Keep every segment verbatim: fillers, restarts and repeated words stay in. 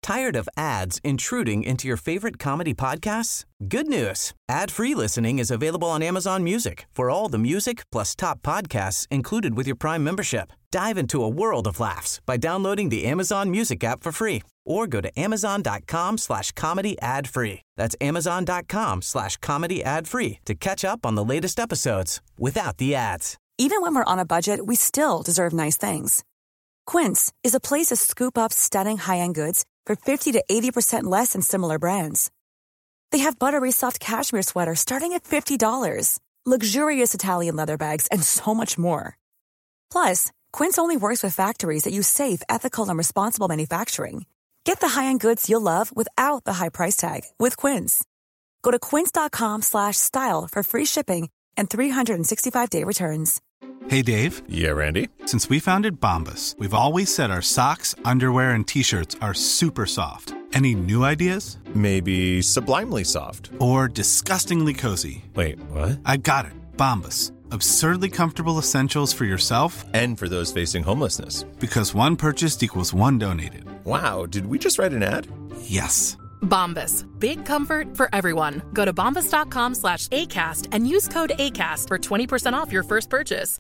Tired of ads intruding into your favorite comedy podcasts? Good news. Ad-free listening is available on Amazon Music for all the music plus top podcasts included with your Prime membership. Dive into a world of laughs by downloading the Amazon Music app for free or go to amazon.com slash comedy ad free. That's amazon.com slash comedy ad free to catch up on the latest episodes without the ads. Even when we're on a budget, we still deserve nice things. Quince is a place to scoop up stunning high-end goods for fifty to eighty percent less than similar brands. They have buttery soft cashmere sweaters starting at fifty dollars, luxurious Italian leather bags, and so much more. Plus, Quince only works with factories that use safe, ethical, and responsible manufacturing. Get the high-end goods you'll love without the high price tag with Quince. Go to quince.com slash style for free shipping and three sixty-five day returns. Hey, Dave. Yeah, Randy. Since we founded Bombas, we've always said our socks, underwear, and T-shirts are super soft. Any new ideas? Maybe sublimely soft. Or disgustingly cozy. Wait, what? I got it. Bombas. Absurdly comfortable essentials for yourself and for those facing homelessness. Because one purchased equals one donated. Wow, did we just write an ad? Yes. Bombas. Big comfort for everyone. Go to bombas.com slash ACAST and use code ACAST for twenty percent off your first purchase.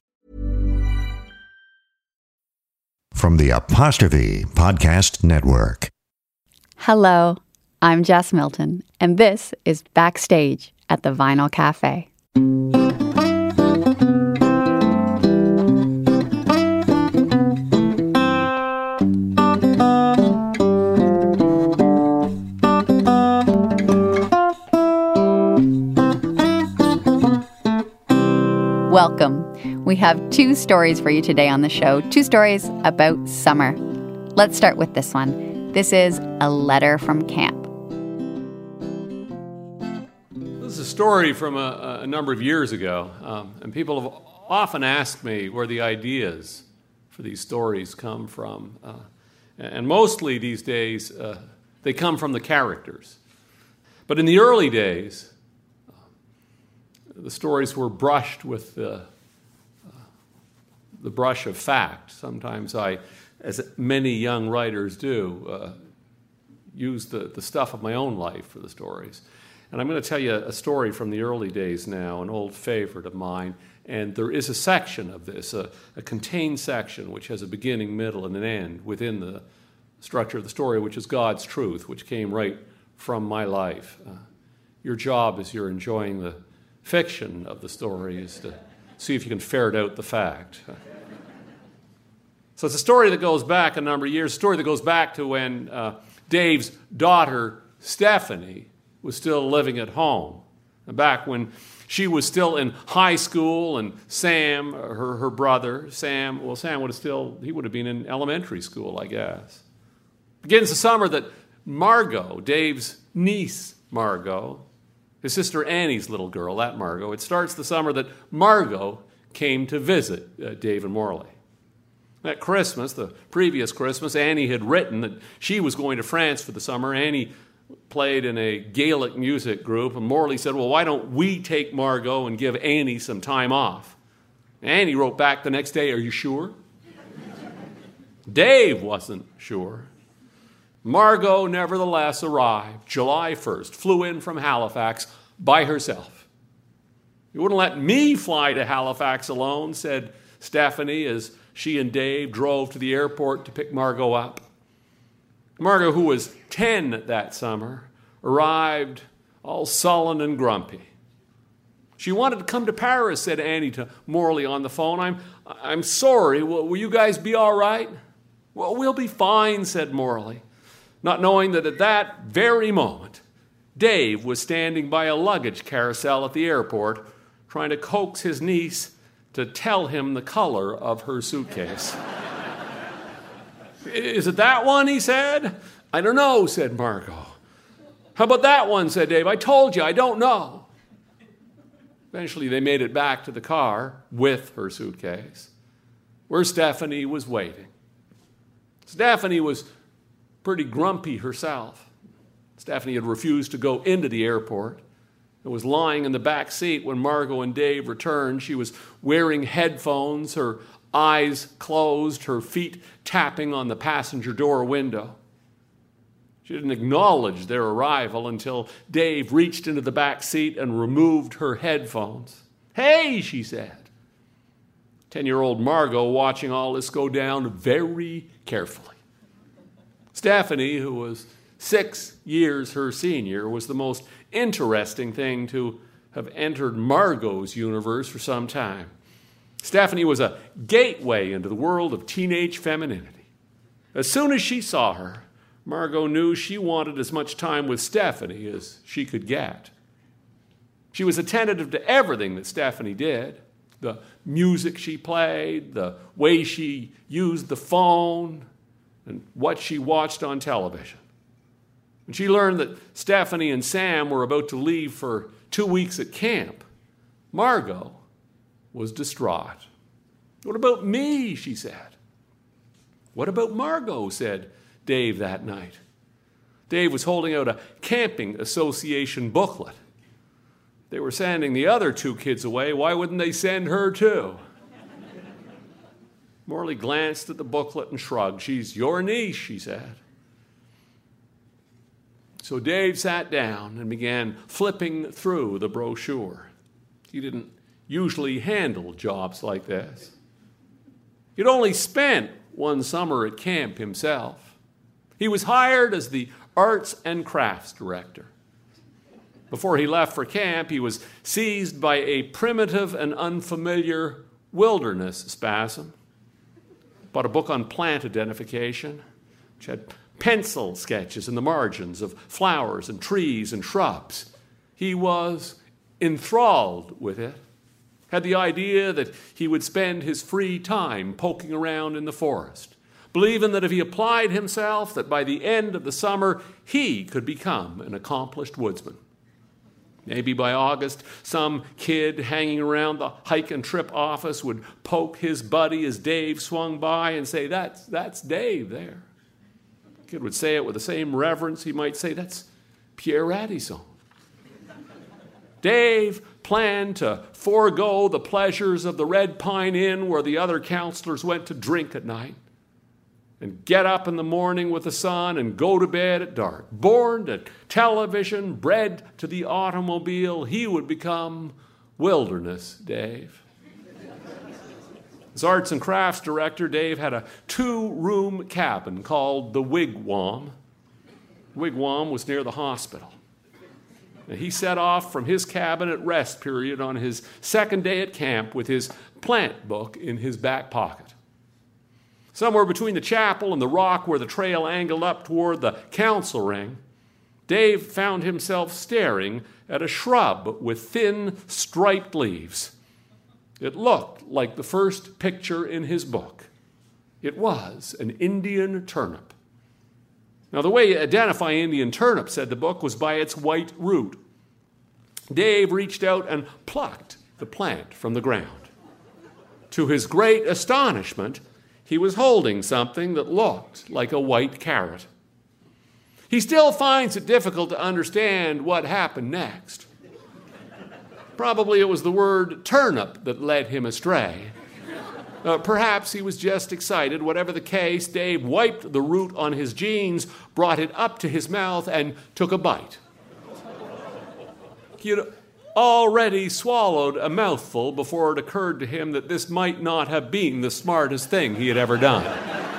From the Apostrophe Podcast Network. Hello, I'm Jess Milton, and this is Backstage at the Vinyl Cafe. Welcome. We have two stories for you today on the show. Two stories about summer. Let's start with this one. This is a letter from camp. This is a story from a, a number of years ago, um, and people have often asked me where the ideas for these stories come from. Uh, and mostly these days, uh, they come from the characters. But in the early days, the stories were brushed with the, uh, the brush of fact. Sometimes I, as many young writers do, uh, use the, the stuff of my own life for the stories. And I'm going to tell you a story from the early days now, an old favorite of mine. And there is a section of this, a, a contained section, which has a beginning, middle, and an end within the structure of the story, which is God's truth, which came right from my life. Uh, your job as you're enjoying the fiction of the story is to see if you can ferret out the fact. So it's a story that goes back a number of years, a story that goes back to when uh, Dave's daughter, Stephanie, was still living at home. Back when she was still in high school, and Sam, her, her brother, Sam, well, Sam would have still, he would have been in elementary school, I guess. Begins the summer that Margot, Dave's niece, Margot, his sister Annie's little girl, that Margot. It starts the summer that Margot came to visit uh, Dave and Morley. That Christmas, the previous Christmas, Annie had written that she was going to France for the summer. Annie played in a Gaelic music group, and Morley said, well, why don't we take Margot and give Annie some time off? Annie wrote back the next day, are you sure? Dave wasn't sure. Margot nevertheless arrived July first, flew in from Halifax by herself. You wouldn't let me fly to Halifax alone, said Stephanie as she and Dave drove to the airport to pick Margot up. Margot, who was ten that summer, arrived all sullen and grumpy. She wanted to come to Paris, said Annie to Morley on the phone. I'm, I'm sorry, will, will you guys be all right? Well, we'll be fine, said Morley, not knowing that at that very moment, Dave was standing by a luggage carousel at the airport trying to coax his niece to tell him the color of her suitcase. Is it that one, he said. I don't know, said Margot. How about that one, said Dave. I told you, I don't know. Eventually, they made it back to the car with her suitcase, where Stephanie was waiting. Stephanie was pretty grumpy herself. Stephanie had refused to go into the airport and was lying in the back seat when Margot and Dave returned. She was wearing headphones, her eyes closed, her feet tapping on the passenger door window. She didn't acknowledge their arrival until Dave reached into the back seat and removed her headphones. "Hey," she said. Ten-year-old Margot watching all this go down very carefully. Stephanie, who was six years her senior, was the most interesting thing to have entered Margot's universe for some time. Stephanie was a gateway into the world of teenage femininity. As soon as she saw her, Margot knew she wanted as much time with Stephanie as she could get. She was attentive to everything that Stephanie did, the music she played, the way she used the phone, and what she watched on television. When she learned that Stephanie and Sam were about to leave for two weeks at camp, Margot was distraught. "What about me?" she said. "What about Margot?" said Dave that night. Dave was holding out a camping association booklet. They were sending the other two kids away. Why wouldn't they send her too? Morley glanced at the booklet and shrugged. "She's your niece," she said. So Dave sat down and began flipping through the brochure. He didn't usually handle jobs like this. He'd only spent one summer at camp himself. He was hired as the arts and crafts director. Before he left for camp, he was seized by a primitive and unfamiliar wilderness spasm. Bought a book on plant identification, which had pencil sketches in the margins of flowers and trees and shrubs. He was enthralled with it, had the idea that he would spend his free time poking around in the forest, believing that if he applied himself, that by the end of the summer, he could become an accomplished woodsman. Maybe by August, some kid hanging around the hike and trip office would poke his buddy as Dave swung by and say, that's, that's Dave there. The kid would say it with the same reverence he might say, "That's Pierre Radisson." Dave planned to forego the pleasures of the Red Pine Inn where the other counselors went to drink at night and get up in the morning with the sun and go to bed at dark. Born to television, bred to the automobile, he would become Wilderness Dave. As arts and crafts director, Dave had a two-room cabin called the Wigwam. The Wigwam was near the hospital. Now, he set off from his cabin at rest period on his second day at camp with his plant book in his back pocket. Somewhere between the chapel and the rock where the trail angled up toward the council ring, Dave found himself staring at a shrub with thin, striped leaves. It looked like the first picture in his book. It was an Indian turnip. Now, the way you identify Indian turnip, said the book, was by its white root. Dave reached out and plucked the plant from the ground. To his great astonishment, he was holding something that looked like a white carrot. He still finds it difficult to understand what happened next. Probably it was the word turnip that led him astray. Uh, perhaps he was just excited. Whatever the case, Dave wiped the root on his jeans, brought it up to his mouth, and took a bite. He had already swallowed a mouthful before it occurred to him that this might not have been the smartest thing he had ever done.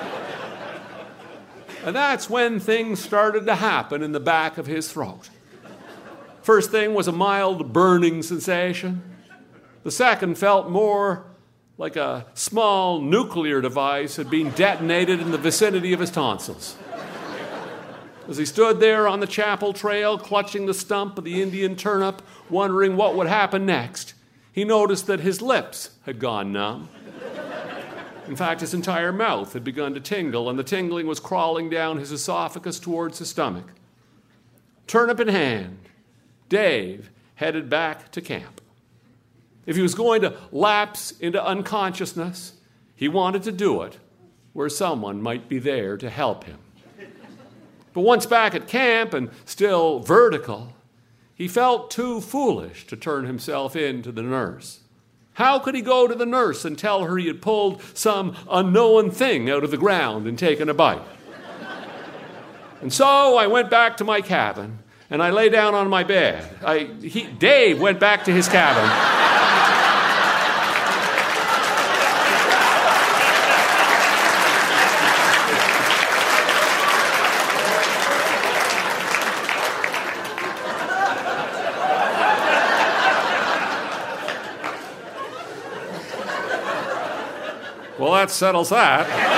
And that's when things started to happen in the back of his throat. First thing was a mild burning sensation. The second felt more like a small nuclear device had been detonated in the vicinity of his tonsils. As he stood there on the chapel trail, clutching the stump of the Indian turnip, wondering what would happen next, he noticed that his lips had gone numb. In fact, his entire mouth had begun to tingle, and the tingling was crawling down his esophagus towards his stomach. Turnip in hand, Dave headed back to camp. If he was going to lapse into unconsciousness, he wanted to do it where someone might be there to help him. But once back at camp and still vertical, he felt too foolish to turn himself in to the nurse. How could he go to the nurse and tell her he had pulled some unknown thing out of the ground and taken a bite? And so I went back to my cabin, and I lay down on my bed. I, he, Dave went back to his cabin. Well, that settles that.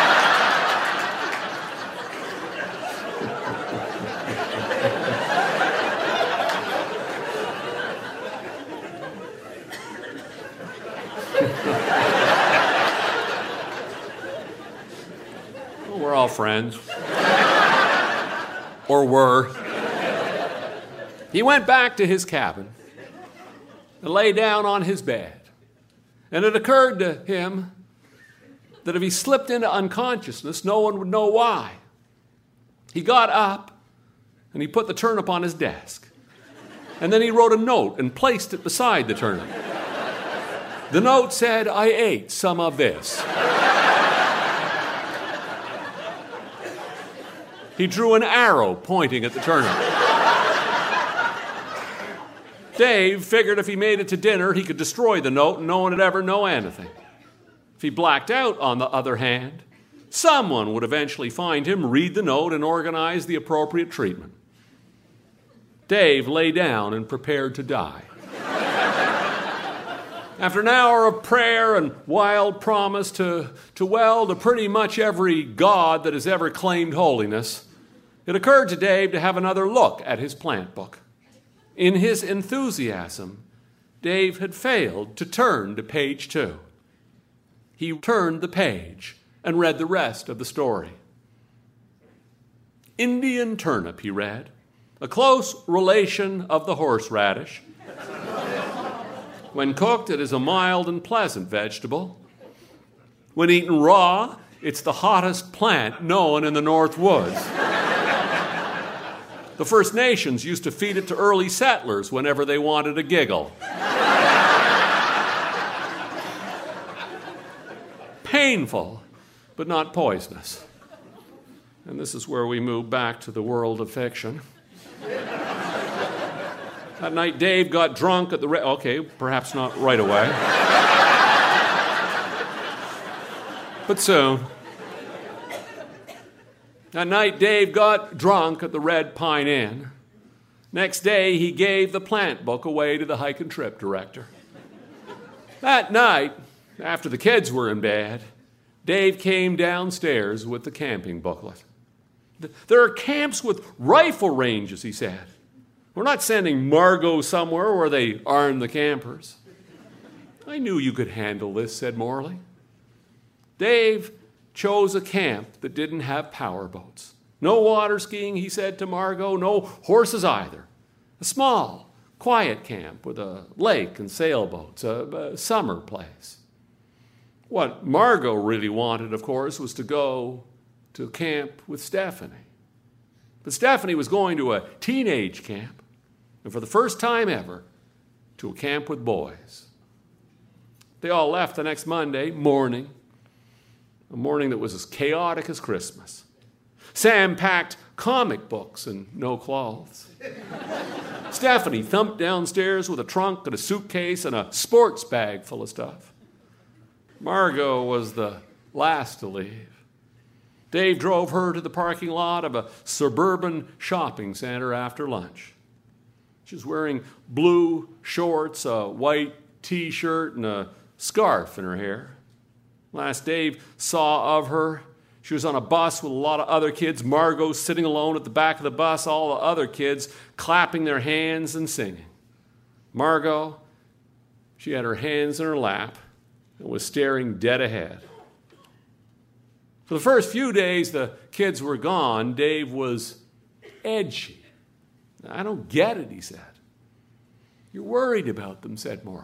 Well, we're all friends. Or were. He went back to his cabin and lay down on his bed. And it occurred to him that if he slipped into unconsciousness, no one would know why. He got up and he put the turnip on his desk. And then he wrote a note and placed it beside the turnip. The note said, "I ate some of this." He drew an arrow pointing at the turnip. Dave figured if he made it to dinner, he could destroy the note and no one would ever know anything. If he blacked out, on the other hand, someone would eventually find him, read the note, and organize the appropriate treatment. Dave lay down and prepared to die. After an hour of prayer and wild promise to, to well, to pretty much every god that has ever claimed holiness, it occurred to Dave to have another look at his plant book. In his enthusiasm, Dave had failed to turn to page two. He turned the page and read the rest of the story. Indian turnip, he read, a close relation of the horseradish. When cooked, it is a mild and pleasant vegetable. When eaten raw, it's the hottest plant known in the North Woods. The First Nations used to feed it to early settlers whenever they wanted a giggle. Painful, but not poisonous. And this is where we move back to the world of fiction. That night, Dave got drunk at the... Re- okay, perhaps not right away. But soon. That night, Dave got drunk at the Red Pine Inn. Next day, he gave the plant book away to the hike and trip director. That night, after the kids were in bed, Dave came downstairs with the camping booklet. There are camps with rifle ranges, he said. We're not sending Margot somewhere where they arm the campers. I knew you could handle this, said Morley. Dave chose a camp that didn't have power boats. No water skiing, he said to Margot, no horses either. A small, quiet camp with a lake and sailboats, a, a summer place. What Margot really wanted, of course, was to go to camp with Stephanie. But Stephanie was going to a teenage camp, and for the first time ever, to a camp with boys. They all left the next Monday morning, a morning that was as chaotic as Christmas. Sam packed comic books and no clothes. Stephanie thumped downstairs with a trunk and a suitcase and a sports bag full of stuff. Margot was the last to leave. Dave drove her to the parking lot of a suburban shopping center after lunch. She was wearing blue shorts, a white T-shirt, and a scarf in her hair. Last Dave saw of her, she was on a bus with a lot of other kids. Margot sitting alone at the back of the bus, all the other kids clapping their hands and singing. Margot, she had her hands in her lap and was staring dead ahead. For the first few days the kids were gone, Dave was edgy. I don't get it, he said. You're worried about them, said Morley.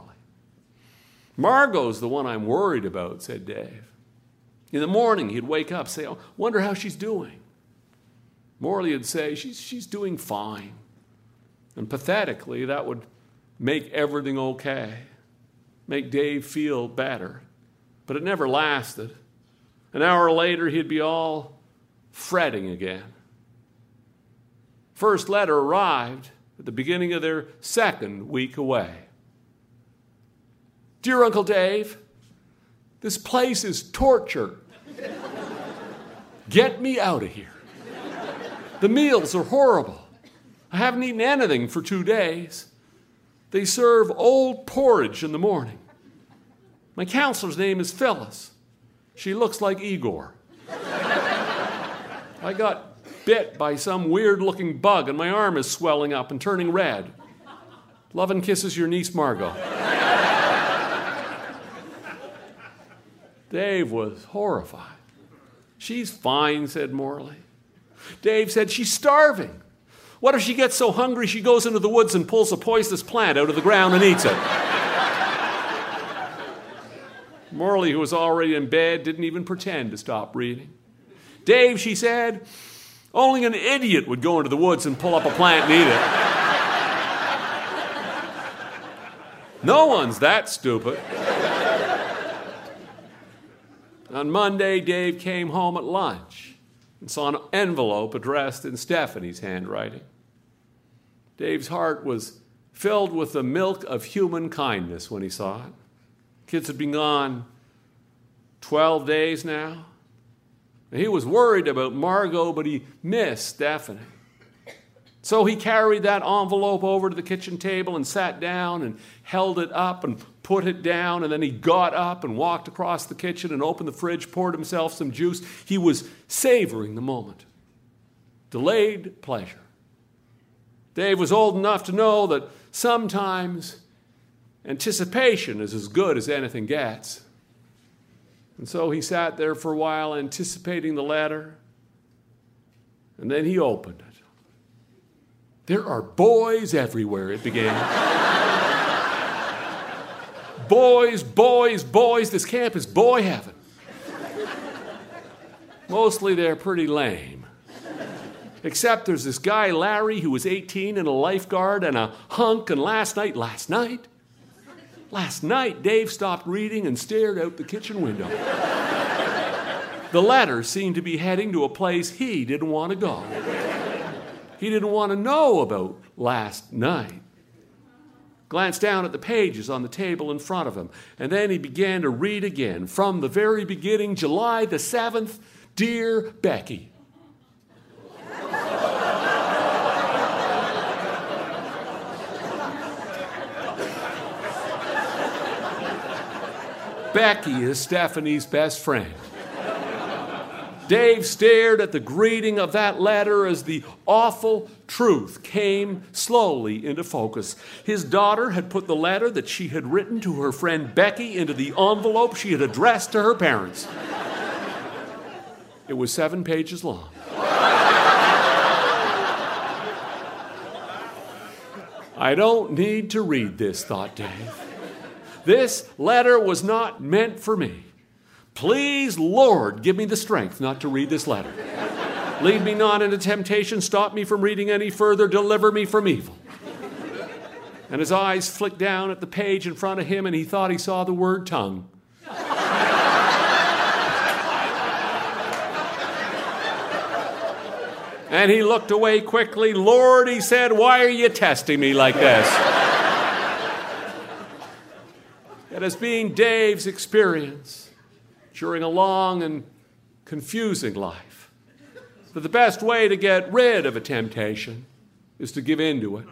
Margot's the one I'm worried about, said Dave. In the morning, he'd wake up, say, oh, wonder how she's doing. Morley would say, she's, she's doing fine. And pathetically, that would make everything okay, make Dave feel better. But it never lasted. An hour later, he'd be all fretting again. First letter arrived at the beginning of their second week away. Dear Uncle Dave, this place is torture. Get me out of here. The meals are horrible. I haven't eaten anything for two days. They serve old porridge in the morning. My counselor's name is Phyllis. She looks like Igor. I got bit by some weird-looking bug, and my arm is swelling up and turning red. Love and kisses, your niece, Margot. Dave was horrified. She's fine, said Morley. Dave said, she's starving. What if she gets so hungry she goes into the woods and pulls a poisonous plant out of the ground and eats it? Morley, who was already in bed, didn't even pretend to stop reading. Dave, she said, only an idiot would go into the woods and pull up a plant and eat it. No one's that stupid. On Monday, Dave came home at lunch and saw an envelope addressed in Stephanie's handwriting. Dave's heart was filled with the milk of human kindness when he saw it. Kids had been gone twelve days now. And he was worried about Margot, but he missed Stephanie. So he carried that envelope over to the kitchen table and sat down and held it up and put it down, and then he got up and walked across the kitchen and opened the fridge, poured himself some juice. He was savoring the moment. Delayed pleasure. Dave was old enough to know that sometimes anticipation is as good as anything gets. And so he sat there for a while anticipating the letter, and then he opened it. There are boys everywhere, it began. Boys, boys, boys. This camp is boy heaven. Mostly they're pretty lame. Except there's this guy, Larry, who was eighteen and a lifeguard and a hunk, and last night, last night, last night, Dave stopped reading and stared out the kitchen window. The letter seemed to be heading to a place he didn't want to go. He didn't want to know about last night. Glanced down at the pages on the table in front of him, and then he began to read again from the very beginning, July the seventh, Dear Becky. Becky is Stephanie's best friend. Dave stared at the greeting of that letter as the awful truth came slowly into focus. His daughter had put the letter that she had written to her friend Becky into the envelope she had addressed to her parents. It was seven pages long. I don't need to read this, thought Dave. This letter was not meant for me. Please, Lord, give me the strength not to read this letter. Lead me not into temptation. Stop me from reading any further. Deliver me from evil. And his eyes flicked down at the page in front of him, and he thought he saw the word tongue. And he looked away quickly. Lord, he said, why are you testing me like this? It has been Dave's experience during a long and confusing life that the best way to get rid of a temptation is to give in to it.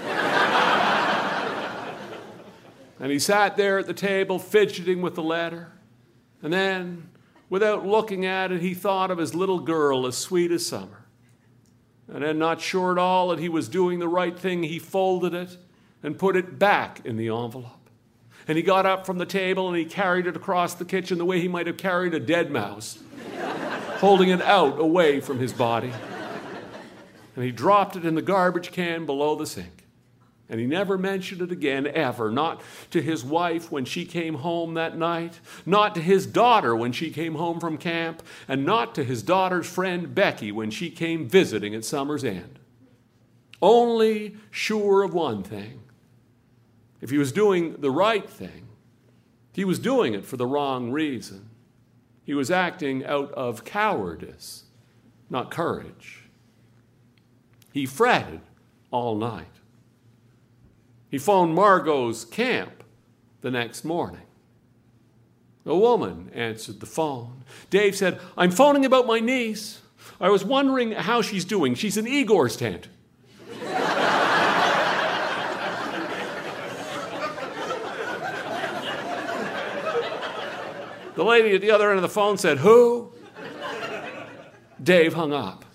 And he sat there at the table fidgeting with the letter, and then, without looking at it, he thought of his little girl as sweet as summer. And then, not sure at all that he was doing the right thing, he folded it and put it back in the envelope. And he got up from the table and he carried it across the kitchen the way he might have carried a dead mouse, holding it out away from his body. And he dropped it in the garbage can below the sink. And he never mentioned it again, ever. Not to his wife when she came home that night, not to his daughter when she came home from camp, and not to his daughter's friend Becky when she came visiting at summer's end. Only sure of one thing. If he was doing the right thing, he was doing it for the wrong reason. He was acting out of cowardice, not courage. He fretted all night. He phoned Margot's camp the next morning. A woman answered the phone. Dave said, "I'm phoning about my niece. I was wondering how she's doing. She's in Igor's tent." The lady at the other end of the phone said, "Who?" Dave hung up.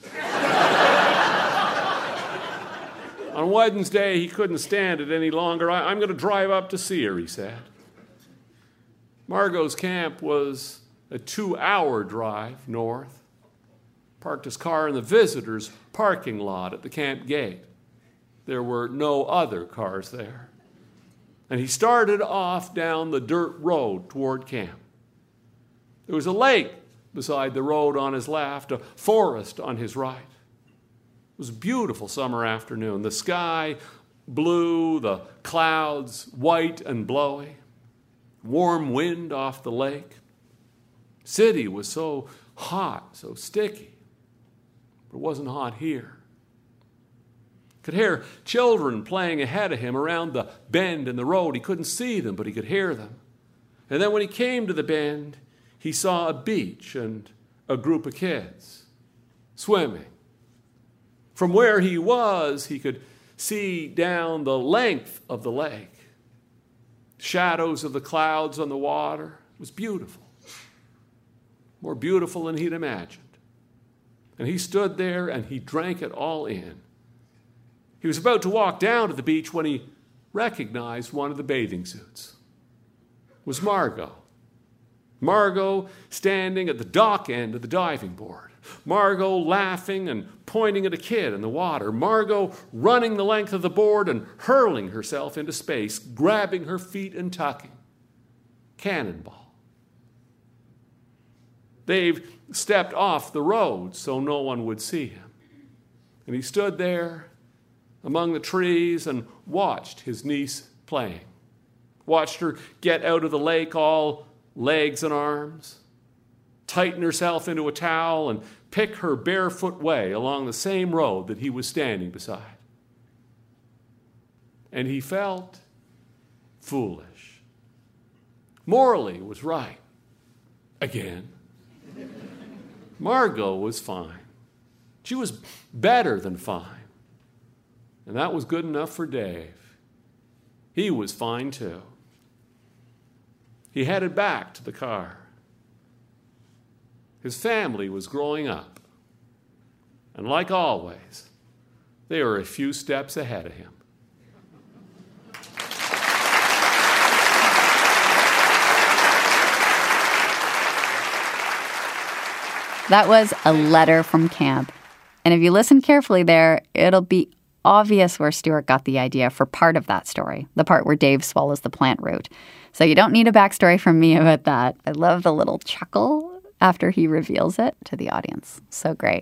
On Wednesday, he couldn't stand it any longer. I, I'm going to drive up to see her, he said. Margot's camp was a two-hour drive north. Parked his car in the visitors' parking lot at the camp gate. There were no other cars there. And he started off down the dirt road toward camp. There was a lake beside the road on his left, a forest on his right. It was a beautiful summer afternoon. The sky blue, the clouds white and blowy. Warm wind off the lake. City was so hot, so sticky. But it wasn't hot here. Could hear children playing ahead of him around the bend in the road. He couldn't see them, but he could hear them. And then when he came to the bend, he saw a beach and a group of kids swimming. From where he was, he could see down the length of the lake. Shadows of the clouds on the water. It was beautiful. More beautiful than he'd imagined. And he stood there and he drank it all in. He was about to walk down to the beach when he recognized one of the bathing suits. It was Margot. Margot standing at the dock end of the diving board. Margot laughing and pointing at a kid in the water. Margot running the length of the board and hurling herself into space, grabbing her feet and tucking. Cannonball. Dave stepped off the road so no one would see him. And he stood there among the trees and watched his niece playing. Watched her get out of the lake all legs and arms, tighten herself into a towel, and pick her barefoot way along the same road that he was standing beside. And he felt foolish. Morley was right. Again. Margot was fine. She was better than fine. And that was good enough for Dave. He was fine too. He headed back to the car. His family was growing up. And like always, they were a few steps ahead of him. That was a letter from camp. And if you listen carefully there, it'll be obvious where Stuart got the idea for part of that story, the part where Dave swallows the plant root. So you don't need a backstory from me about that. I love the little chuckle after he reveals it to the audience. So great.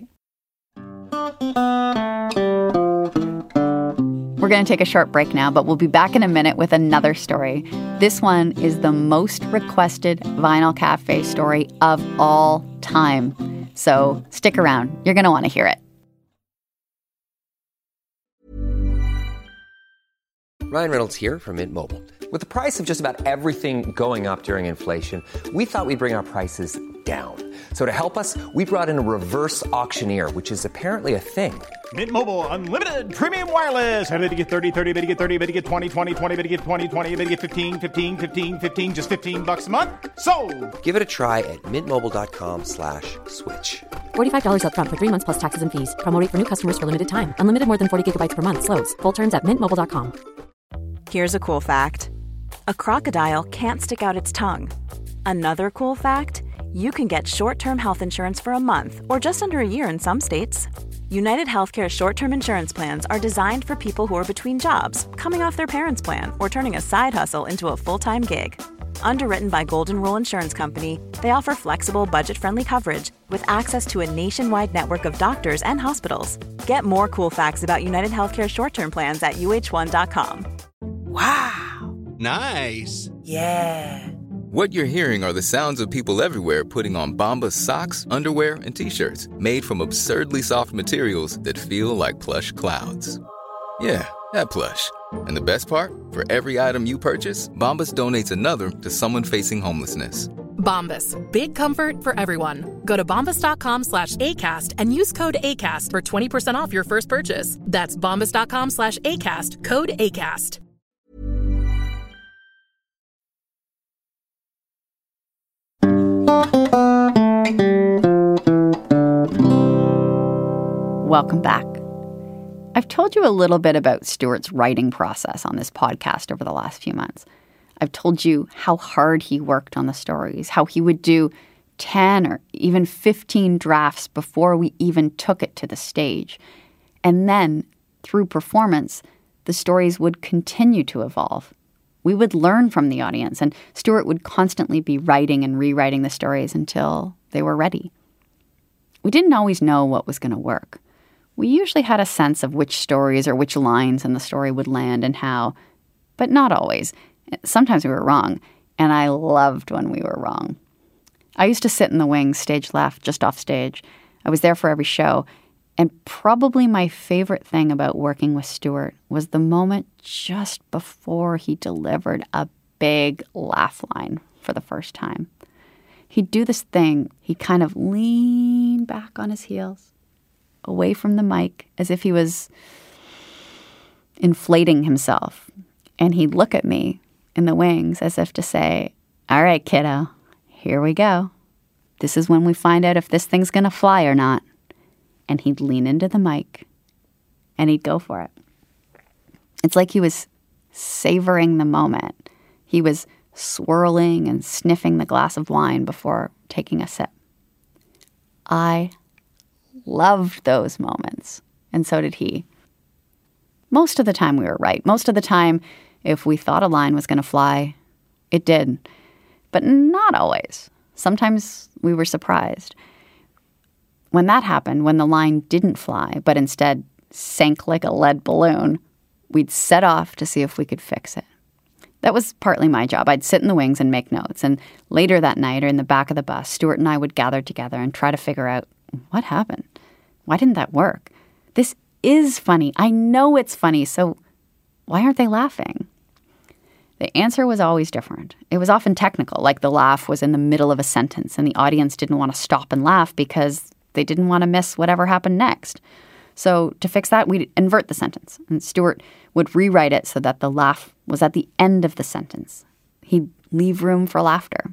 We're going to take a short break now, but we'll be back in a minute with another story. This one is the most requested Vinyl Cafe story of all time. So stick around. You're going to want to hear it. Ryan Reynolds here from Mint Mobile. With the price of just about everything going up during inflation, we thought we'd bring our prices down. So to help us, we brought in a reverse auctioneer, which is apparently a thing. Mint Mobile Unlimited Premium Wireless. How to get thirty, thirty, how to get thirty, how to get twenty, twenty, twenty, how to get twenty, twenty, how to get fifteen, fifteen, fifteen, fifteen, just fifteen bucks a month? Sold! Give it a try at mintmobile.com slash switch. forty-five dollars up front for three months plus taxes and fees. Promo rate for new customers for limited time. Unlimited more than forty gigabytes per month. Slows full terms at mint mobile dot com. Here's a cool fact. A crocodile can't stick out its tongue. Another cool fact, you can get short-term health insurance for a month or just under a year in some states. United Healthcare short-term insurance plans are designed for people who are between jobs, coming off their parents' plan, or turning a side hustle into a full-time gig. Underwritten by Golden Rule Insurance Company, they offer flexible, budget-friendly coverage with access to a nationwide network of doctors and hospitals. Get more cool facts about United Healthcare short-term plans at U H one dot com. Wow. Nice. Yeah. What you're hearing are the sounds of people everywhere putting on Bombas socks, underwear, and T-shirts made from absurdly soft materials that feel like plush clouds. Yeah, that plush. And the best part? For every item you purchase, Bombas donates another to someone facing homelessness. Bombas. Big comfort for everyone. Go to bombas.com slash ACAST and use code ACAST for twenty percent off your first purchase. That's bombas.com slash ACAST. Code ACAST. Welcome back. I've told you a little bit about Stuart's writing process on this podcast over the last few months. I've told you how hard he worked on the stories, how he would do ten or even fifteen drafts before we even took it to the stage. And then, through performance, the stories would continue to evolve. We would learn from the audience, and Stuart would constantly be writing and rewriting the stories until they were ready. We didn't always know what was going to work. We usually had a sense of which stories or which lines in the story would land and how, but not always. Sometimes we were wrong, and I loved when we were wrong. I used to sit in the wings, stage left, just off stage. I was there for every show, and probably my favorite thing about working with Stuart was the moment just before he delivered a big laugh line for the first time. He'd do this thing. He'd kind of lean back on his heels, away from the mic, as if he was inflating himself. And he'd look at me in the wings as if to say, "All right, kiddo, here we go. This is when we find out if this thing's going to fly or not." And he'd lean into the mic and he'd go for it. It's like he was savoring the moment. He was swirling and sniffing the glass of wine before taking a sip. I loved those moments, and so did he. Most of the time we were right. Most of the time, if we thought a line was going to fly, it did. But not always. Sometimes we were surprised. When that happened, when the line didn't fly, but instead sank like a lead balloon, we'd set off to see if we could fix it. That was partly my job. I'd sit in the wings and make notes. And later that night, or in the back of the bus, Stuart and I would gather together and try to figure out, what happened? Why didn't that work? This is funny. I know it's funny, so why aren't they laughing? The answer was always different. It was often technical, like the laugh was in the middle of a sentence and the audience didn't want to stop and laugh because they didn't want to miss whatever happened next. So to fix that, we'd invert the sentence, and Stuart would rewrite it so that the laugh was at the end of the sentence. He'd leave room for laughter.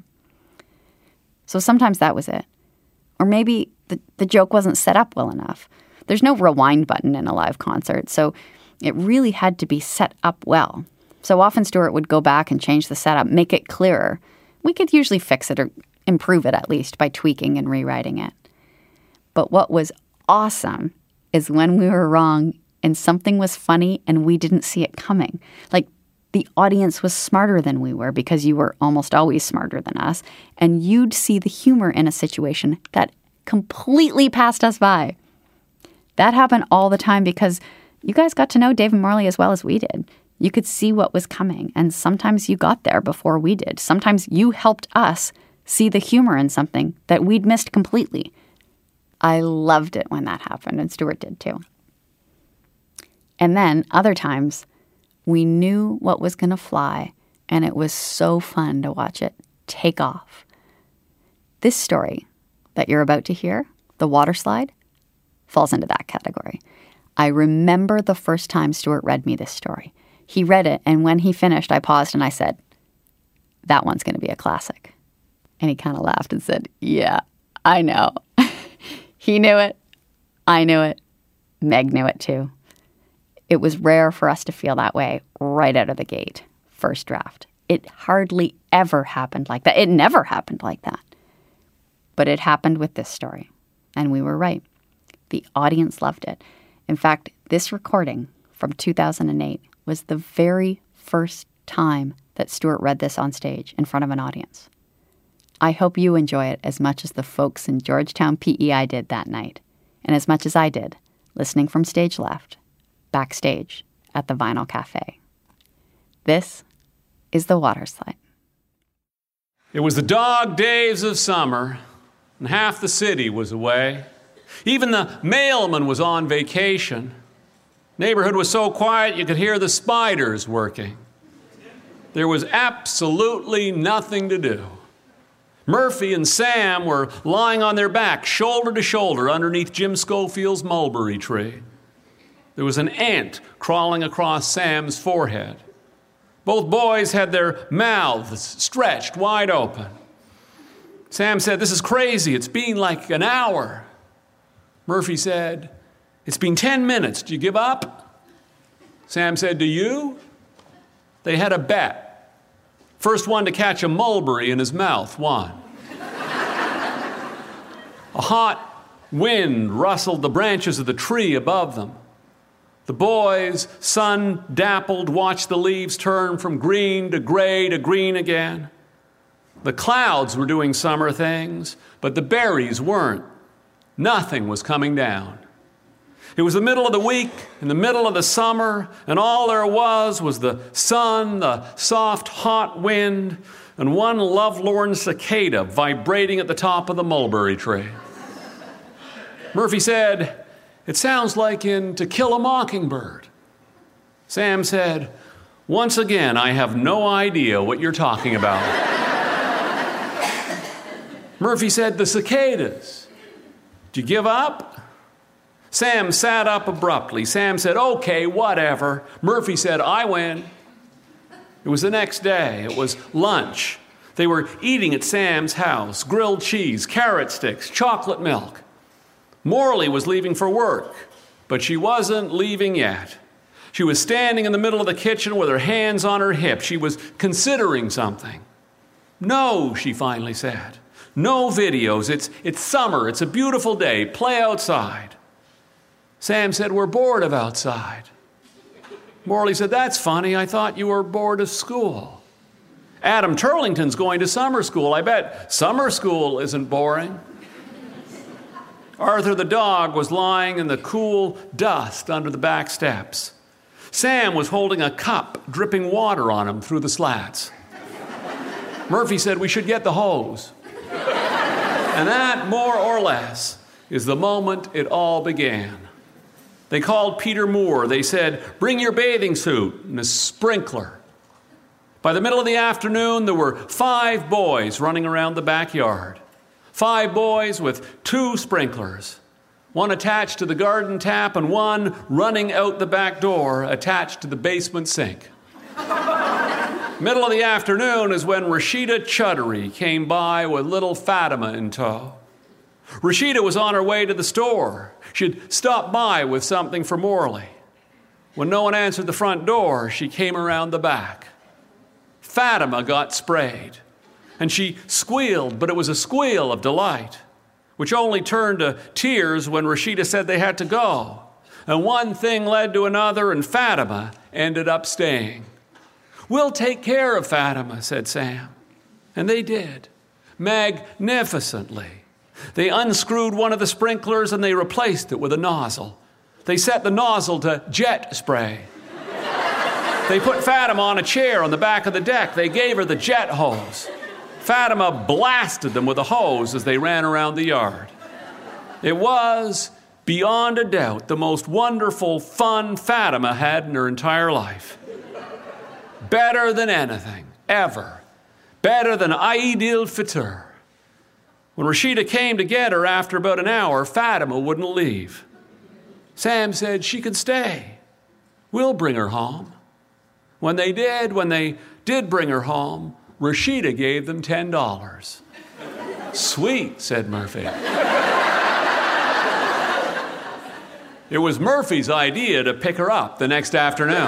So sometimes that was it. Or maybe the, the joke wasn't set up well enough. There's no rewind button in a live concert, so it really had to be set up well. So often Stuart would go back and change the setup, make it clearer. We could usually fix it or improve it at least by tweaking and rewriting it. But what was awesome is when we were wrong and something was funny and we didn't see it coming. Like the audience was smarter than we were because you were almost always smarter than us, and you'd see the humor in a situation that completely passed us by. That happened all the time because you guys got to know Dave and Marley as well as we did. You could see what was coming, and sometimes you got there before we did. Sometimes you helped us see the humor in something that we'd missed completely. I loved it when that happened, and Stuart did too. And then other times, we knew what was going to fly, and it was so fun to watch it take off. This story that you're about to hear, the water slide, falls into that category. I remember the first time Stuart read me this story. He read it, and when he finished, I paused and I said, "That one's going to be a classic." And he kind of laughed and said, "Yeah, I know." He knew it. I knew it. Meg knew it too. It was rare for us to feel that way right out of the gate, first draft. It hardly ever happened like that. It never happened like that. But it happened with this story, and we were right. The audience loved it. In fact, this recording from two thousand eight was the very first time that Stuart read this on stage in front of an audience. I hope you enjoy it as much as the folks in Georgetown P E I did that night, and as much as I did, listening from stage left, backstage at the Vinyl Cafe. This is The Water Slide. It was the dog days of summer, and half the city was away. Even the mailman was on vacation. Neighborhood was so quiet you could hear the spiders working. There was absolutely nothing to do. Murphy and Sam were lying on their back, shoulder to shoulder, underneath Jim Schofield's mulberry tree. There was an ant crawling across Sam's forehead. Both boys had their mouths stretched wide open. Sam said, "This is crazy. It's been like an hour." Murphy said, "It's been ten minutes. Do you give up?" Sam said, "Do you?" They had a bet. First one to catch a mulberry in his mouth won. A hot wind rustled the branches of the tree above them. The boys, sun-dappled, watched the leaves turn from green to gray to green again. The clouds were doing summer things, but the berries weren't. Nothing was coming down. It was the middle of the week, in the middle of the summer, and all there was was the sun, the soft, hot wind, and one lovelorn cicada vibrating at the top of the mulberry tree. Murphy said, "It sounds like in To Kill a Mockingbird." Sam said, "Once again, I have no idea what you're talking about." Murphy said, "The cicadas. Do you give up?" Sam sat up abruptly. Sam said, "Okay, whatever." Murphy said, "I win." It was the next day. It was lunch. They were eating at Sam's house, grilled cheese, carrot sticks, chocolate milk. Morley was leaving for work, but she wasn't leaving yet. She was standing in the middle of the kitchen with her hands on her hips. She was considering something. "No," she finally said. "No videos. It's, it's summer. It's a beautiful day. Play outside." Sam said, "We're bored of outside." Morley said, "That's funny. I thought you were bored of school. Adam Turlington's going to summer school. I bet summer school isn't boring." Arthur the dog was lying in the cool dust under the back steps. Sam was holding a cup, dripping water on him through the slats. Murphy said, "We should get the hose." And that, more or less, is the moment it all began. They called Peter Moore. They said, "Bring your bathing suit and a sprinkler." By the middle of the afternoon, there were five boys running around the backyard. Five boys with two sprinklers, one attached to the garden tap and one running out the back door attached to the basement sink. Middle of the afternoon is when Rashida Chuddery came by with little Fatima in tow. Rashida was on her way to the store. She'd stopped by with something for Morley. When no one answered the front door, she came around the back. Fatima got sprayed, and she squealed, but it was a squeal of delight, which only turned to tears when Rashida said they had to go. And one thing led to another, and Fatima ended up staying. "We'll take care of Fatima," said Sam. And they did, magnificently. They unscrewed one of the sprinklers and they replaced it with a nozzle. They set the nozzle to jet spray. They put Fatima on a chair on the back of the deck. They gave her the jet hose. Fatima blasted them with a hose as they ran around the yard. It was, beyond a doubt, the most wonderful fun Fatima had in her entire life. Better than anything, ever. Better than Eid al-Fitr. When Rashida came to get her after about an hour, Fatima wouldn't leave. Sam said, "She can stay. We'll bring her home." When they did, when they did bring her home, Rashida gave them ten dollars. "Sweet," said Murphy. It was Murphy's idea to pick her up the next afternoon.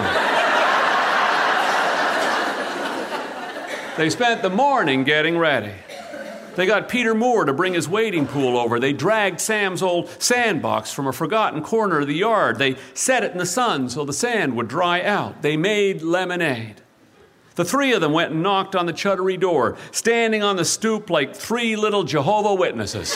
They spent the morning getting ready. They got Peter Moore to bring his wading pool over. They dragged Sam's old sandbox from a forgotten corner of the yard. They set it in the sun so the sand would dry out. They made lemonade. The three of them went and knocked on the Chuddery door, standing on the stoop like three little Jehovah Witnesses.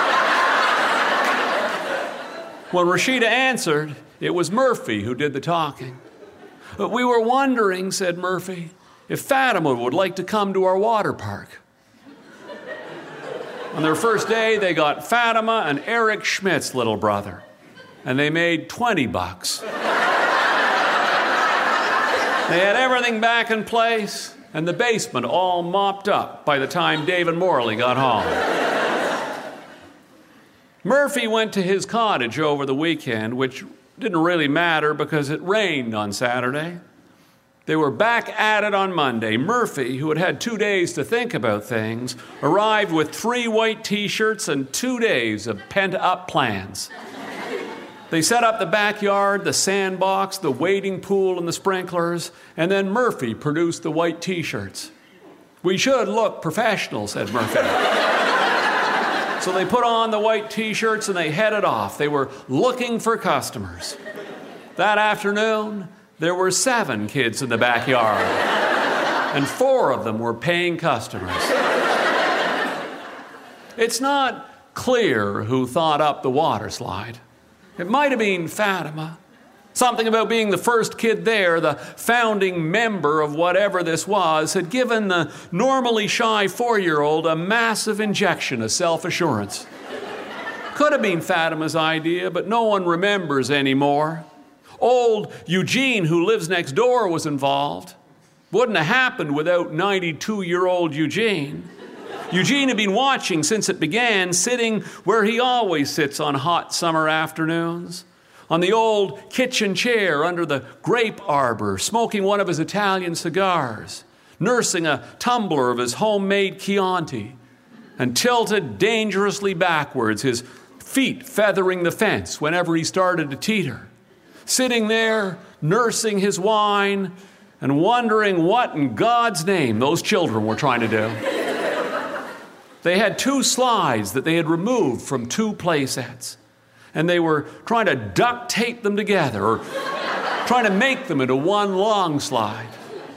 When Rashida answered, it was Murphy who did the talking. "We were wondering," said Murphy, "if Fatima would like to come to our water park." On their first day, they got Fatima and Eric Schmidt's little brother, and they made twenty bucks. They had everything back in place and the basement all mopped up by the time David Morley got home. Murphy went to his cottage over the weekend, which didn't really matter because it rained on Saturday. They were back at it on Monday. Murphy, who had had two days to think about things, arrived with three white T-shirts and two days of pent-up plans. They set up the backyard, the sandbox, the wading pool, and the sprinklers, and then Murphy produced the white T-shirts. "We should look professional," said Murphy. So they put on the white T-shirts and they headed off. They were looking for customers. That afternoon, there were seven kids in the backyard, and four of them were paying customers. It's not clear who thought up the water slide. It might have been Fatima. Something about being the first kid there, the founding member of whatever this was, had given the normally shy four-year-old a massive injection of self-assurance. Could have been Fatima's idea, but no one remembers anymore. Old Eugene, who lives next door, was involved. Wouldn't have happened without ninety-two-year-old Eugene. Eugene had been watching since it began, sitting where he always sits on hot summer afternoons, on the old kitchen chair under the grape arbor, smoking one of his Italian cigars, nursing a tumbler of his homemade Chianti, and tilted dangerously backwards, his feet feathering the fence whenever he started to teeter. Sitting there, nursing his wine, and wondering what in God's name those children were trying to do. They had two slides that they had removed from two play sets, and they were trying to duct tape them together or trying to make them into one long slide.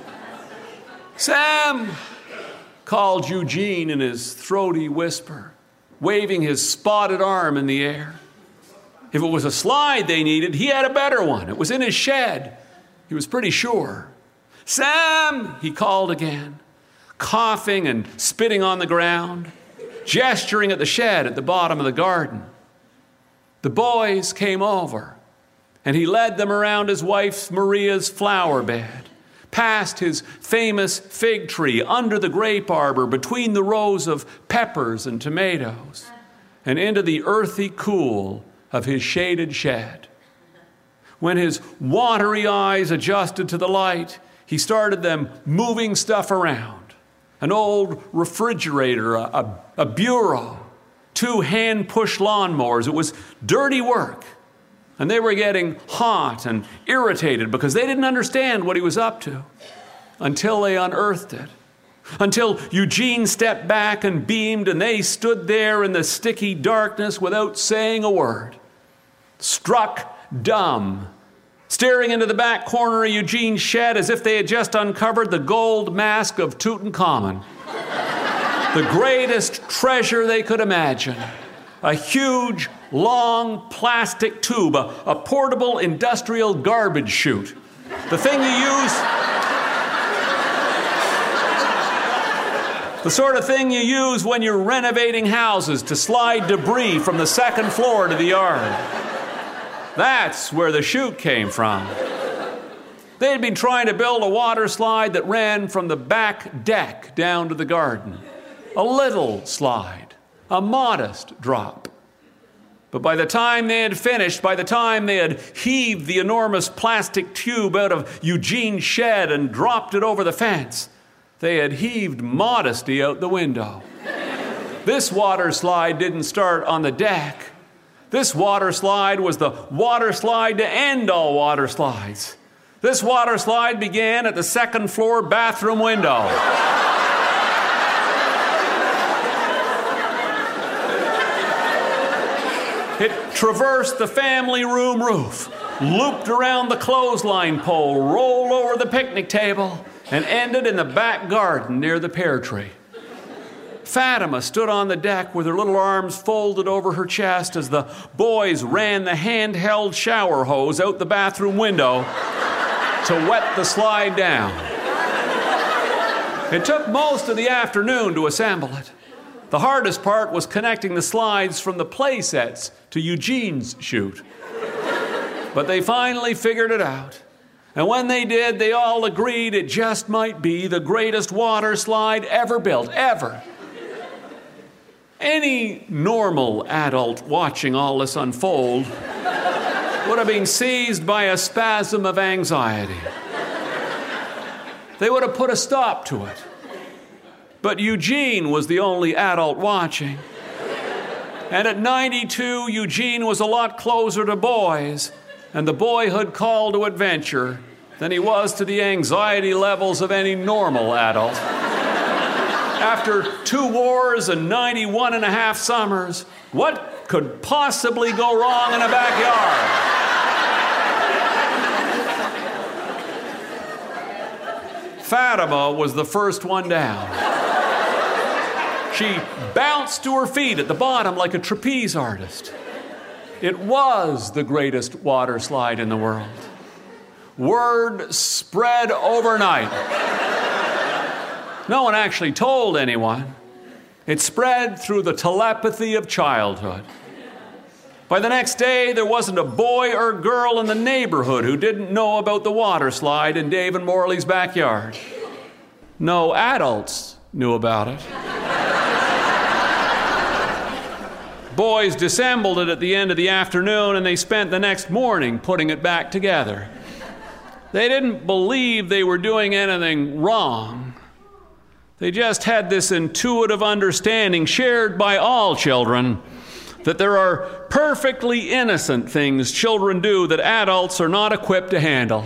"Sam," called Eugene in his throaty whisper, waving his spotted arm in the air. If it was a slide they needed, he had a better one. It was in his shed. He was pretty sure. "Sam," he called again, coughing and spitting on the ground, gesturing at the shed at the bottom of the garden. The boys came over, and he led them around his wife Maria's flower bed, past his famous fig tree, under the grape arbor, between the rows of peppers and tomatoes, and into the earthy cool of his shaded shed. When his watery eyes adjusted to the light, he started them moving stuff around. An old refrigerator, a, a, a bureau, two hand-push lawnmowers. It was dirty work. And they were getting hot and irritated because they didn't understand what he was up to until they unearthed it. Until Eugene stepped back and beamed and they stood there in the sticky darkness without saying a word. Struck dumb, staring into the back corner of Eugene's shed as if they had just uncovered the gold mask of Tutankhamun. The greatest treasure they could imagine. A huge, long plastic tube, a, a portable industrial garbage chute. The thing you use... The sort of thing you use when you're renovating houses to slide debris from the second floor to the yard. That's where the chute came from. They had been trying to build a water slide that ran from the back deck down to the garden. A little slide, a modest drop. But by the time they had finished, by the time they had heaved the enormous plastic tube out of Eugene's shed and dropped it over the fence, they had heaved modesty out the window. This water slide didn't start on the deck. This water slide was the water slide to end all water slides. This water slide began at the second floor bathroom window. It traversed the family room roof, looped around the clothesline pole, rolled over the picnic table, and ended in the back garden near the pear tree. Fatima stood on the deck with her little arms folded over her chest as the boys ran the handheld shower hose out the bathroom window to wet the slide down. It took most of the afternoon to assemble it. The hardest part was connecting the slides from the play sets to Eugene's chute. But they finally figured it out. And when they did, they all agreed it just might be the greatest water slide ever built, ever. Any normal adult watching all this unfold would have been seized by a spasm of anxiety. They would have put a stop to it. But Eugene was the only adult watching. And at ninety-two, Eugene was a lot closer to boys and the boyhood call to adventure than he was to the anxiety levels of any normal adult. After two wars and ninety-one and a half summers, what could possibly go wrong in a backyard? Fatima was the first one down. She bounced to her feet at the bottom like a trapeze artist. It was the greatest water slide in the world. Word spread overnight. No one actually told anyone. It spread through the telepathy of childhood. By the next day, there wasn't a boy or girl in the neighborhood who didn't know about the water slide in Dave and Morley's backyard. No adults knew about it. Boys disassembled it at the end of the afternoon, and they spent the next morning putting it back together. They didn't believe they were doing anything wrong. They just had this intuitive understanding shared by all children that there are perfectly innocent things children do that adults are not equipped to handle.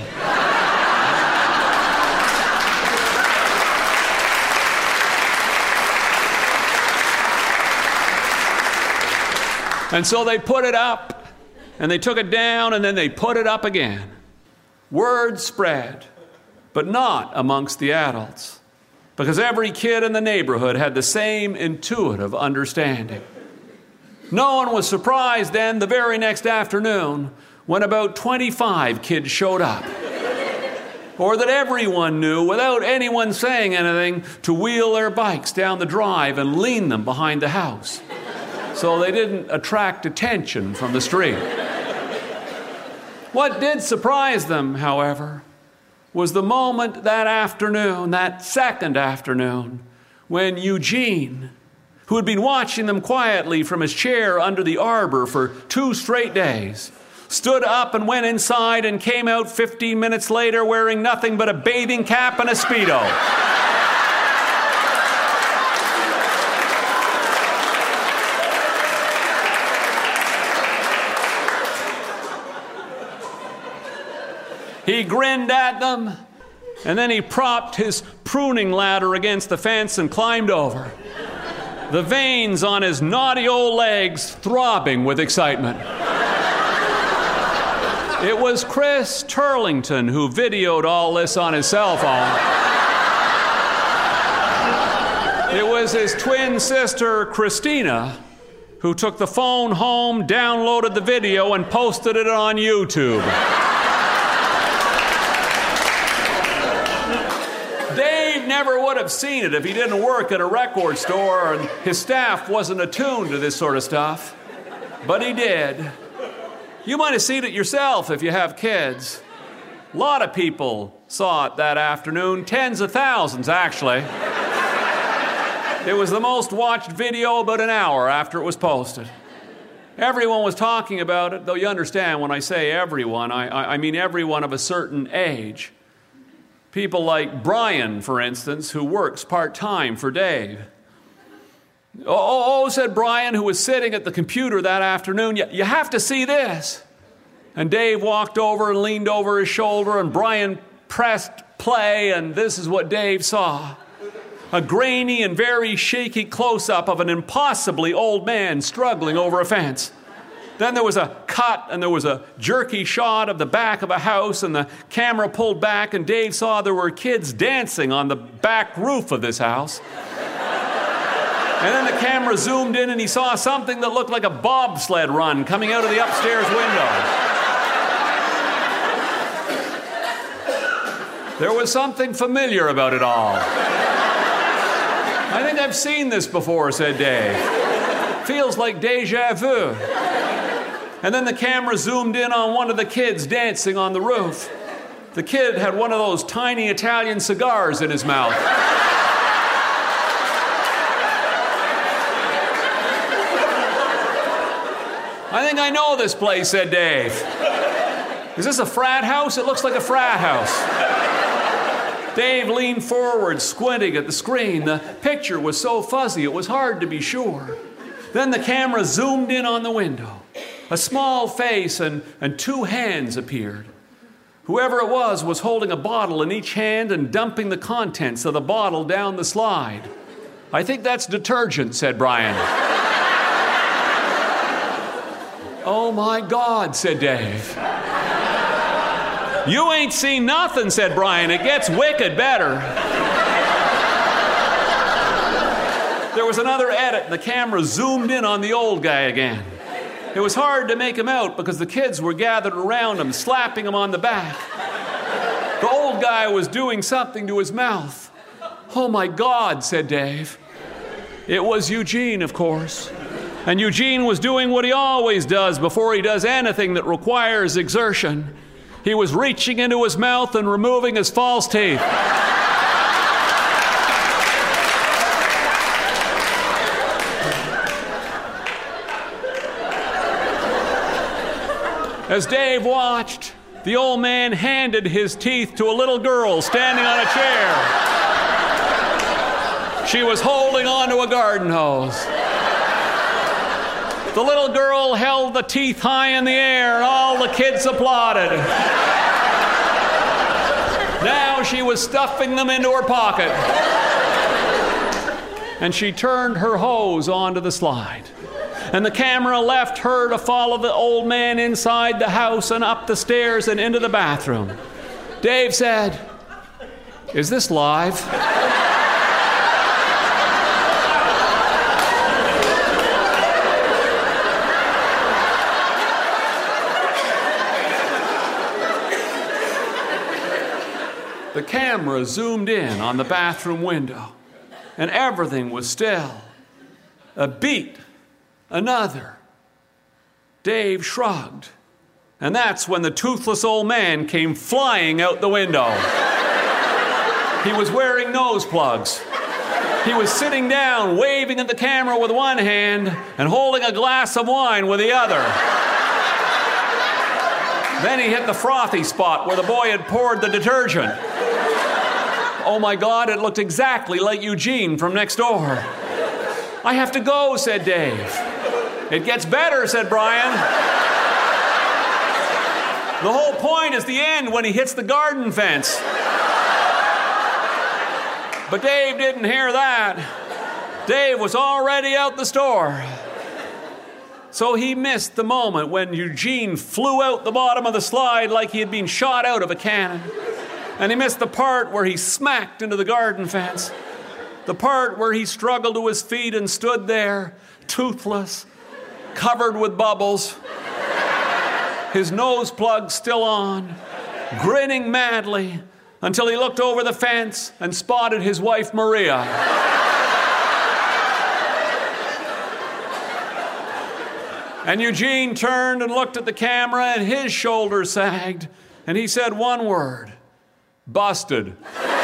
And so they put it up, and they took it down, and then they put it up again. Word spread, but not amongst the adults, because every kid in the neighborhood had the same intuitive understanding. No one was surprised then the very next afternoon when about twenty-five kids showed up. Or that everyone knew, without anyone saying anything, to wheel their bikes down the drive and lean them behind the house, so they didn't attract attention from the street. What did surprise them, however, was the moment that afternoon, that second afternoon, when Eugene, who had been watching them quietly from his chair under the arbor for two straight days, stood up and went inside and came out fifteen minutes later wearing nothing but a bathing cap and a Speedo. He grinned at them, and then he propped his pruning ladder against the fence and climbed over, the veins on his naughty old legs throbbing with excitement. It was Chris Turlington who videoed all this on his cell phone. It was his twin sister, Christina, who took the phone home, downloaded the video, and posted it on YouTube. Never would have seen it if he didn't work at a record store and his staff wasn't attuned to this sort of stuff. But he did. You might have seen it yourself if you have kids. A lot of people saw it that afternoon, tens of thousands actually. It was the most watched video about an hour after it was posted. Everyone was talking about it, though you understand when I say everyone, I, I, I mean everyone of a certain age. People like Brian, for instance, who works part-time for Dave. Oh, oh, said Brian, who was sitting at the computer that afternoon, you, you have to see this. And Dave walked over and leaned over his shoulder, and Brian pressed play, and this is what Dave saw. A grainy and very shaky close-up of an impossibly old man struggling over a fence. Then there was a cut, and there was a jerky shot of the back of a house, and the camera pulled back, and Dave saw there were kids dancing on the back roof of this house. And then the camera zoomed in, and he saw something that looked like a bobsled run coming out of the upstairs window. There was something familiar about it all. I think I've seen this before, said Dave. Feels like deja vu. And then the camera zoomed in on one of the kids dancing on the roof. The kid had one of those tiny Italian cigars in his mouth. I think I know this place, said Dave. Is this a frat house? It looks like a frat house. Dave leaned forward, squinting at the screen. The picture was so fuzzy, it was hard to be sure. Then the camera zoomed in on the window. A small face and, and two hands appeared. Whoever it was was holding a bottle in each hand and dumping the contents of the bottle down the slide. I think that's detergent, said Brian. Oh my God, said Dave. You ain't seen nothing, said Brian. It gets wicked better. There was another edit, and the camera zoomed in on the old guy again. It was hard to make him out because the kids were gathered around him, slapping him on the back. The old guy was doing something to his mouth. Oh my God, said Dave. It was Eugene, of course. And Eugene was doing what he always does before he does anything that requires exertion. He was reaching into his mouth and removing his false teeth. As Dave watched, the old man handed his teeth to a little girl standing on a chair. She was holding onto a garden hose. The little girl held the teeth high in the air, and all the kids applauded. Now she was stuffing them into her pocket. And she turned her hose onto the slide. And the camera left her to follow the old man inside the house and up the stairs and into the bathroom. Dave said, "Is this live?" The camera zoomed in on the bathroom window, and everything was still. A beat. Another. Dave shrugged. And that's when the toothless old man came flying out the window. He was wearing nose plugs. He was sitting down, waving at the camera with one hand and holding a glass of wine with the other. Then he hit the frothy spot where the boy had poured the detergent. Oh my God, it looked exactly like Eugene from next door. I have to go, said Dave. It gets better, said Brian. The whole point is the end when he hits the garden fence. But Dave didn't hear that. Dave was already out the store. So he missed the moment when Eugene flew out the bottom of the slide like he had been shot out of a cannon. And he missed the part where he smacked into the garden fence. The part where he struggled to his feet and stood there, toothless, covered with bubbles, his nose plug still on, grinning madly until he looked over the fence and spotted his wife, Maria. And Eugene turned and looked at the camera, and his shoulders sagged, and he said one word, busted.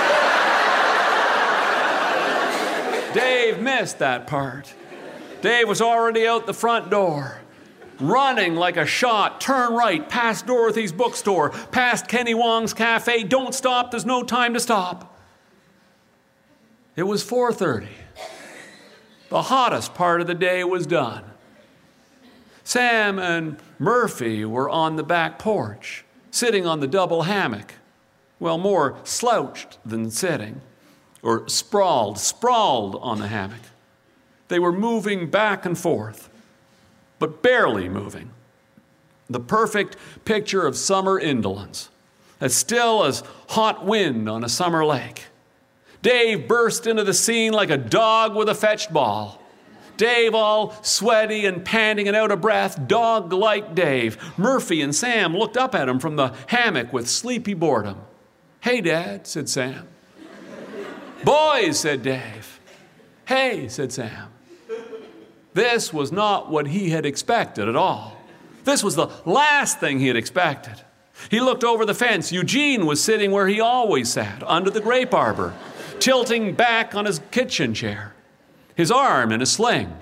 Dave missed that part. Dave was already out the front door, running like a shot, turn right, past Dorothy's bookstore, past Kenny Wong's cafe. Don't stop, there's no time to stop. It was four thirty. The hottest part of the day was done. Sam and Murphy were on the back porch, sitting on the double hammock. Well, more slouched than sitting, or sprawled, sprawled on the hammock. They were moving back and forth, but barely moving. The perfect picture of summer indolence, as still as hot wind on a summer lake. Dave burst into the scene like a dog with a fetched ball. Dave all sweaty and panting and out of breath, dog-like Dave. Murphy and Sam looked up at him from the hammock with sleepy boredom. "Hey, Dad," said Sam. "Boys," said Dave. "Hey," said Sam. This was not what he had expected at all. This was the last thing he had expected. He looked over the fence. Eugene was sitting where he always sat, under the grape arbor, tilting back on his kitchen chair, his arm in a sling.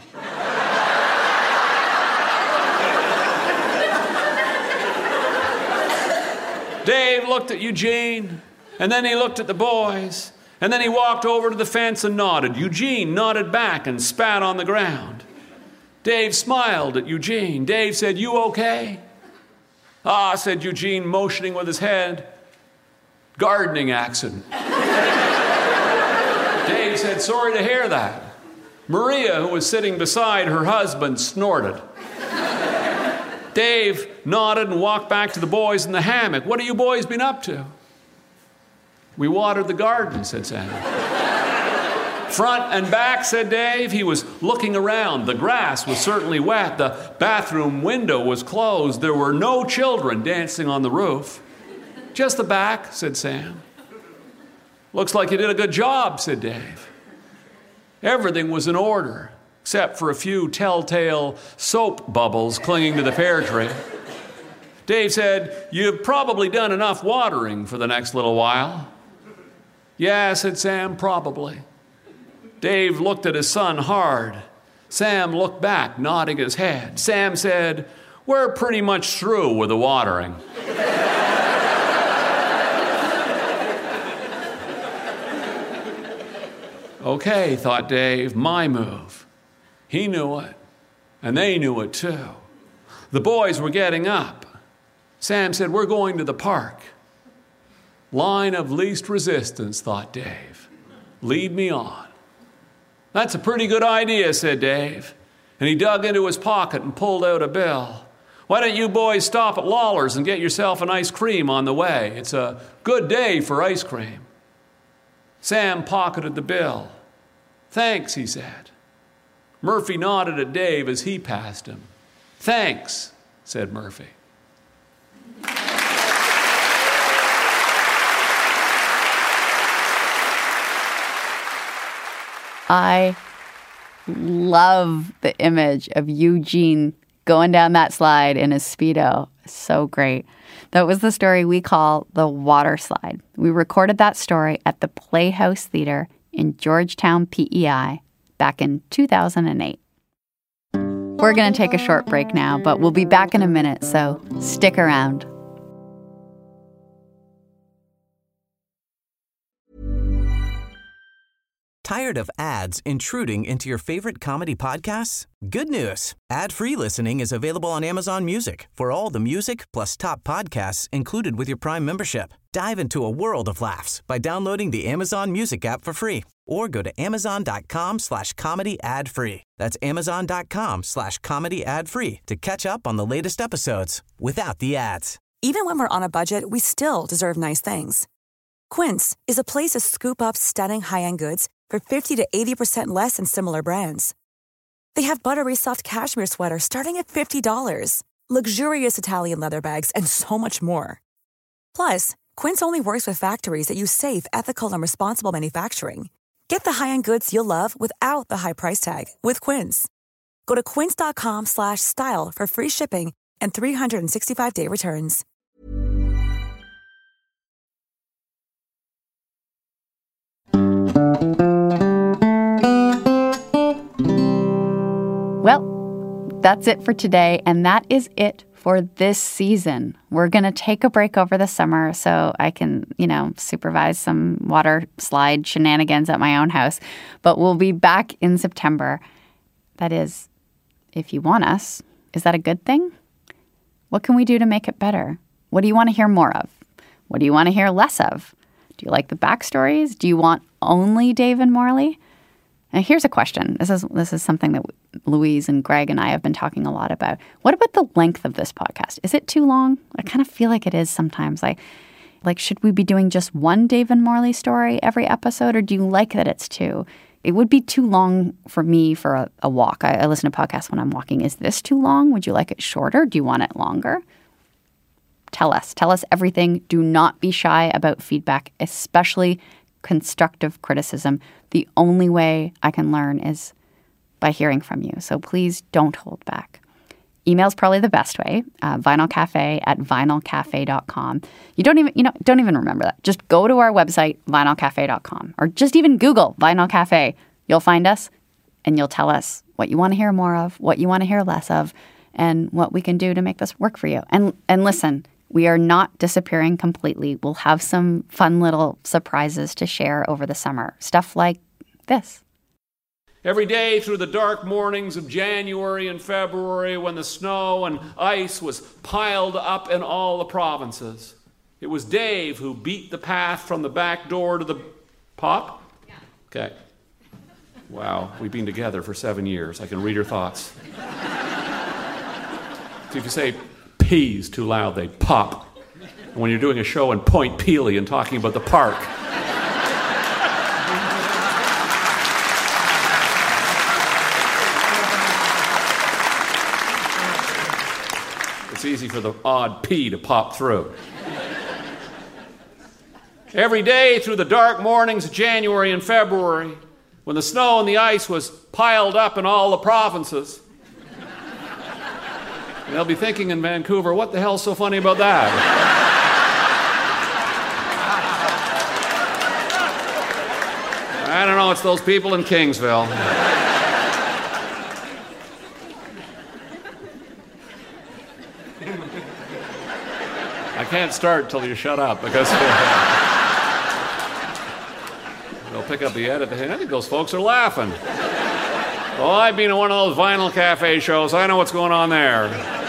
Dave looked at Eugene, and then he looked at the boys, and then he walked over to the fence and nodded. Eugene nodded back and spat on the ground. Dave smiled at Eugene. Dave said, "You okay?" "Ah," said Eugene, motioning with his head. "Gardening accident." Dave said, "Sorry to hear that." Maria, who was sitting beside her husband, snorted. Dave nodded and walked back to the boys in the hammock. "What have you boys been up to?" "We watered the garden," said Sam. "Front and back," said Dave. He was looking around. The grass was certainly wet. The bathroom window was closed. There were no children dancing on the roof. "Just the back," said Sam. "Looks like you did a good job," said Dave. Everything was in order, except for a few telltale soap bubbles clinging to the pear tree. Dave said, "You've probably done enough watering for the next little while." "Yeah," said Sam, "probably." Dave looked at his son hard. Sam looked back, nodding his head. Sam said, "We're pretty much through with the watering." Okay, thought Dave, my move. He knew it, and they knew it too. The boys were getting up. Sam said, "We're going to the park." Line of least resistance, thought Dave. Lead me on. "That's a pretty good idea," said Dave. And he dug into his pocket and pulled out a bill. "Why don't you boys stop at Lawler's and get yourself an ice cream on the way? It's a good day for ice cream." Sam pocketed the bill. "Thanks," he said. Murphy nodded at Dave as he passed him. "Thanks," said Murphy. I love the image of Eugene going down that slide in his Speedo. So great. That was the story we call the water slide. We recorded that story at the Playhouse Theater in Georgetown, P E I, back in two thousand eight. We're going to take a short break now, but we'll be back in a minute, so stick around. Tired of ads intruding into your favorite comedy podcasts? Good news. Ad-free listening is available on Amazon Music for all the music plus top podcasts included with your Prime membership. Dive into a world of laughs by downloading the Amazon Music app for free or go to amazon.com slash comedy ad free. That's amazon.com slash comedy ad free to catch up on the latest episodes without the ads. Even when we're on a budget, we still deserve nice things. Quince is a place to scoop up stunning high-end goods for fifty to eighty percent less than similar brands. They have buttery soft cashmere sweaters starting at fifty dollars, luxurious Italian leather bags, and so much more. Plus, Quince only works with factories that use safe, ethical, and responsible manufacturing. Get the high-end goods you'll love without the high price tag with Quince. Go to quince.com slash style for free shipping and three sixty-five day returns. Well, that's it for today, and that is it for this season. We're going to take a break over the summer so I can, you know, supervise some water slide shenanigans at my own house. But we'll be back in September. That is, if you want us. Is that a good thing? What can we do to make it better? What do you want to hear more of? What do you want to hear less of? Do you like the backstories? Do you want only Dave and Morley? And here's a question. This is this is something that Louise and Greg and I have been talking a lot about. What about the length of this podcast? Is it too long? I kind of feel like it is sometimes. Like, like should we be doing just one Dave and Morley story every episode, or do you like that it's two? It would be too long for me for a, a walk. I, I listen to podcasts when I'm walking. Is this too long? Would you like it shorter? Do you want it longer? Tell us. Tell us everything. Do not be shy about feedback, especially constructive criticism. The only way I can learn is by hearing from you. So please don't hold back. Email's probably the best way. Uh, vinylcafe at vinylcafe dot com. You don't even, you know, don't even remember that. Just go to our website, vinylcafe dot com, or just even Google Vinyl Cafe. You'll find us, and you'll tell us what you want to hear more of, what you want to hear less of, and what we can do to make this work for you. And and listen, we are not disappearing completely. We'll have some fun little surprises to share over the summer. Stuff like this. Every day through the dark mornings of January and February, when the snow and ice was piled up in all the provinces, it was Dave who beat the path from the back door to the pop? Yeah. Okay. Wow, we've been together for seven years. I can read your thoughts. So if you say peas too loud, they pop. And when you're doing a show in Point Pelee and talking about the park, it's easy for the odd P to pop through. Every day through the dark mornings of January and February, when the snow and the ice was piled up in all the provinces, and they'll be thinking in Vancouver, what the hell's so funny about that? I don't know, it's those people in Kingsville. I can't start till you shut up, because they'll pick up the edit. I think those folks are laughing. Well, I've been to one of those Vinyl Cafe shows. I know what's going on there.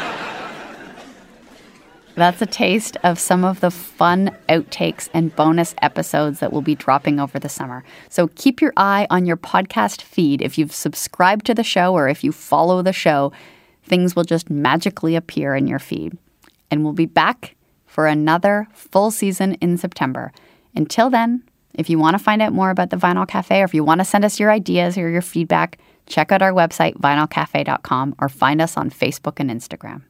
That's a taste of some of the fun outtakes and bonus episodes that will be dropping over the summer. So keep your eye on your podcast feed. If you've subscribed to the show or if you follow the show, things will just magically appear in your feed. And we'll be back for another full season in September. Until then, if you want to find out more about the Vinyl Cafe, or if you want to send us your ideas or your feedback, check out our website, vinyl cafe dot com, or find us on Facebook and Instagram.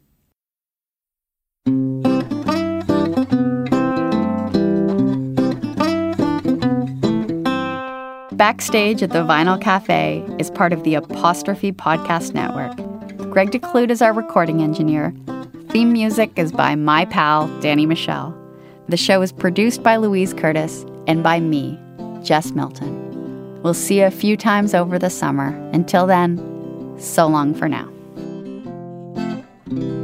Backstage at the Vinyl Cafe is part of the Apostrophe Podcast Network. Greg DeClude is our recording engineer. Theme music is by my pal, Danny Michelle. The show is produced by Louise Curtis and by me, Jess Milton. We'll see you a few times over the summer. Until then, so long for now.